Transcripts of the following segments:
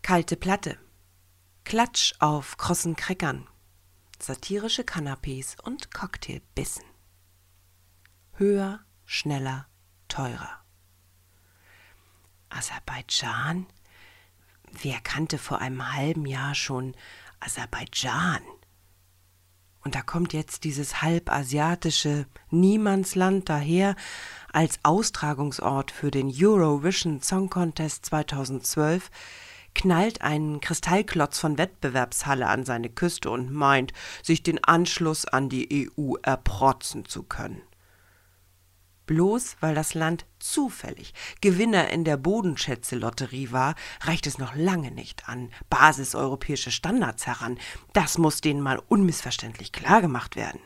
Kalte Platte, Klatsch auf krossen Crackern, satirische Canapés und Cocktailbissen. Höher, schneller, teurer. Aserbaidschan? Wer kannte vor einem halben Jahr schon Aserbaidschan? Und da kommt jetzt dieses halbasiatische Niemandsland daher als Austragungsort für den Eurovision Song Contest 2012, knallt einen Kristallklotz von Wettbewerbshalle an seine Küste und meint, sich den Anschluss an die EU erprotzen zu können. Bloß weil das Land zufällig Gewinner in der Bodenschätze-Lotterie war, reicht es noch lange nicht an basiseuropäische Standards heran. Das muss denen mal unmissverständlich klargemacht werden.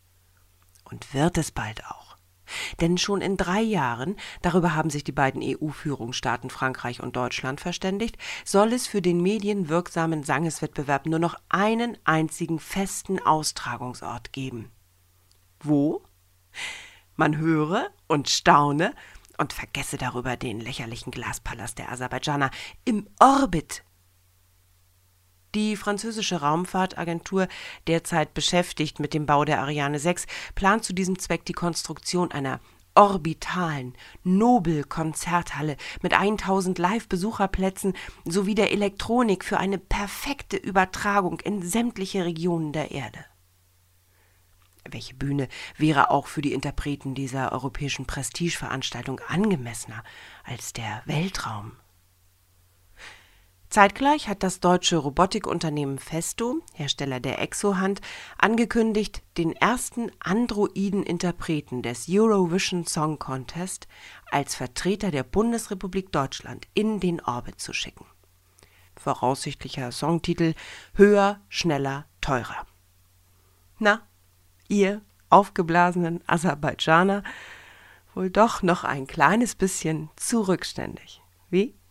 Und wird es bald auch. Denn schon in 3 Jahren, darüber haben sich die beiden EU-Führungsstaaten Frankreich und Deutschland verständigt, soll es für den medienwirksamen Sangeswettbewerb nur noch einen einzigen festen Austragungsort geben. Wo? Man höre und staune und vergesse darüber den lächerlichen Glaspalast der Aserbaidschaner im Orbit. Die französische Raumfahrtagentur, derzeit beschäftigt mit dem Bau der Ariane 6, plant zu diesem Zweck die Konstruktion einer orbitalen Nobel-Konzerthalle mit 1000 Live-Besucherplätzen sowie der Elektronik für eine perfekte Übertragung in sämtliche Regionen der Erde. Welche Bühne wäre auch für die Interpreten dieser europäischen Prestigeveranstaltung angemessener als der Weltraum? Zeitgleich hat das deutsche Robotikunternehmen Festo, Hersteller der Exo-Hand, angekündigt, den ersten Androiden-Interpreten des Eurovision Song Contest als Vertreter der Bundesrepublik Deutschland in den Orbit zu schicken. Voraussichtlicher Songtitel: Höher, schneller, teurer. Na, ihr aufgeblasenen Aserbaidschaner, wohl doch noch ein kleines bisschen zu rückständig, wie?